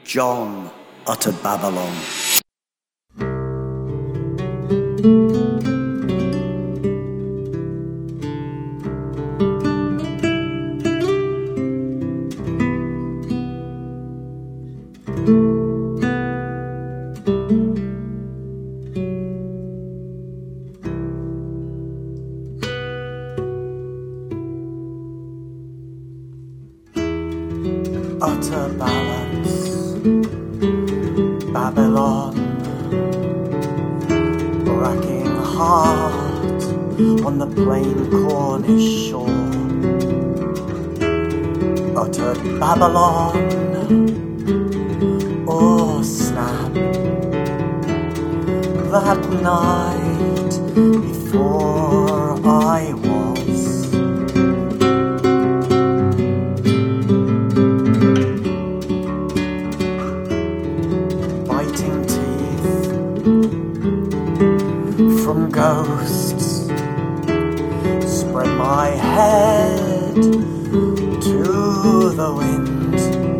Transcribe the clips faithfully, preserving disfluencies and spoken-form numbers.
John uttered Babylon. Utter balance, Babylon, racking heart on the plain Cornish shore. Utter Babylon, oh snap, that night before I was biting teeth from ghosts, spread my head to the wind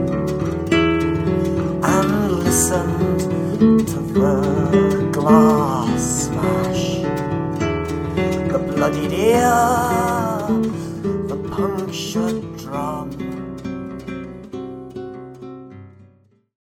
and listened to the glass smash, the bloodied ear, the punctured